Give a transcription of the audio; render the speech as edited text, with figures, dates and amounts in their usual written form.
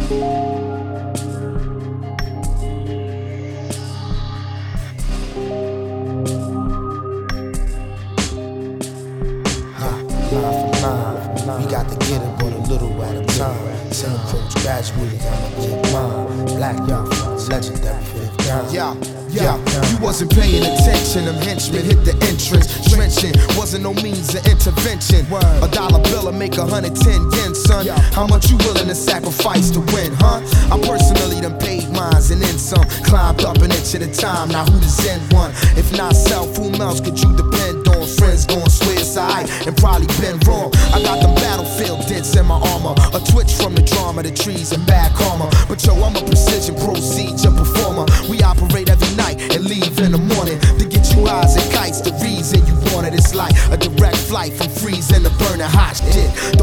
We got to get it, but a little at a time. Same approach, graduated, I'ma get mine. Black young, legendary fifth down. Yeah, you wasn't paying attention. Them henchmen hit the entrance, trenching. Wasn't no means of intervention. A dollar bill will make 110 yen, son. How much you willing to sacrifice to win, huh? I personally done paid mines and then some. Climbed up an inch at a time. Now who does end one? If not self, whom else could you depend on? Friends gon' swear it's alright and probably been wrong. I got them battlefield dents in my armor, a twitch from the drama, the trees and bad karma. But yo, I'm a precision procedure performer. We operate every night and leave in the morning to get you eyes and kites. The reason you want it is like a direct flight from freezing to burning hot shit.